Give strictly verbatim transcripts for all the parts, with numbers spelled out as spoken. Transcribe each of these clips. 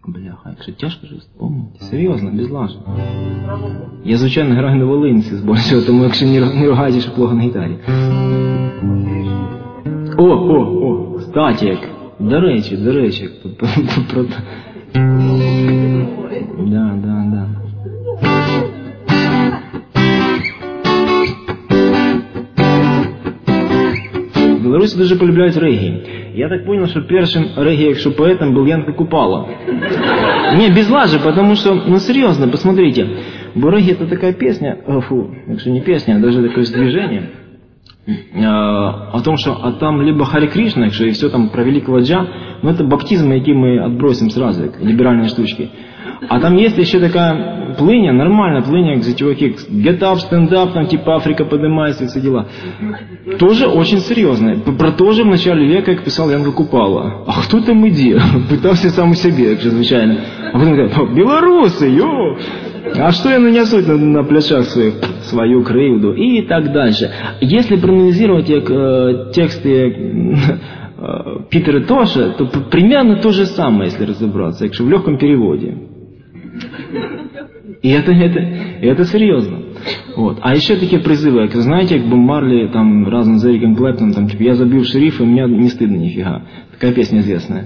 Бляха, якщо тяжко ж вспомнити. Серйозно, без лажу. Я, звичайно, граю на волинці збольшого, тому якщо не ругайте, що плохо на гітарі. О, о, о, кстати, як. До речі, до речі. Да, да, да. В Беларуси дуже полюбляють регги. Я так понял, что первым регги, якщо поэтом, был Янко Купала. Не, без лажи, потому что, ну серьезно, посмотрите. Бо регги это такая песня, фу, якщо не песня, а даже такое движение, о том, что а там либо Харе Кришна, якщо и все там про великого Джа, но это баптизм, який мы отбросим сразу, как либеральные штучки. А там есть еще такая плыня, нормальная плыня, где чуваки get up, stand up, там типа Африка поднимается и все дела. Тоже очень серьезная. Про то же в начале века, как писал Янко Купала. А кто там иди? Пытался сам у себе, как звичайно. А потом говорят, белорусы, йо! А что они несут на, на плечах своих? Свою кривду и так дальше. Если проанализировать э, тексты э, Питера Тоша, то примерно то же самое, если разобраться, якщо в легком переводе. И это, это, это серьезно. Вот. А еще такие призывы, как, знаете, как Боб Марли там разом с Эриком Клэптоном, там, типа, я забил шерифа, мне не стыдно нифига. Такая песня известная.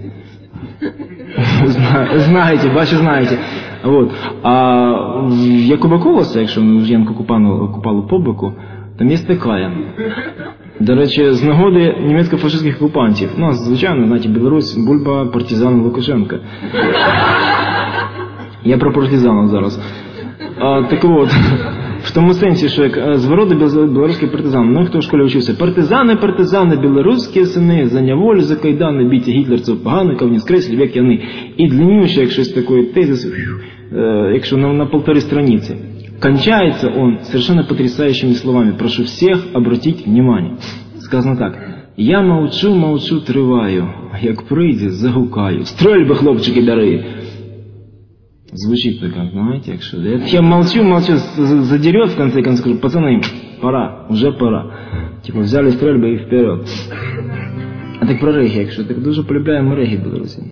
Знаете, бачу, знаете. Вот. А Якуба Колоса, якщо ми вже Янку Купалу по боку, там є така. До речі, з нагоди німецько-фашистських окупантів. Ну, звичайно, знаєте, Білорусь, Бульба, партизан Лукашенка. Я про партизанів зараз. А, так от, в тому сенсі, що як з вироду білоруський партизан, ну хто в школі вчився, партизани, партизани, білоруські сини, за няволю, за кайдани, бійте гітлерців погаників, не скреслі век яни. І длиннющий, як щось такої тезис, якщо на, на полторы страницы. Кончается он совершенно потрясающими словами. Прошу всех обратить внимание. Сказано так. Я молчу, молчу, триваю, як прийде, загукаю. Стрельби, хлопчики, дари. Звучит так, знаете, якщо. Я молчу, молчу, задерет в конце концов, скажу, пацаны, пора, уже пора. Типа взяли стрельби и вперед. А так про регги, якщо. Так дуже полюбляємо регги в Білорусі.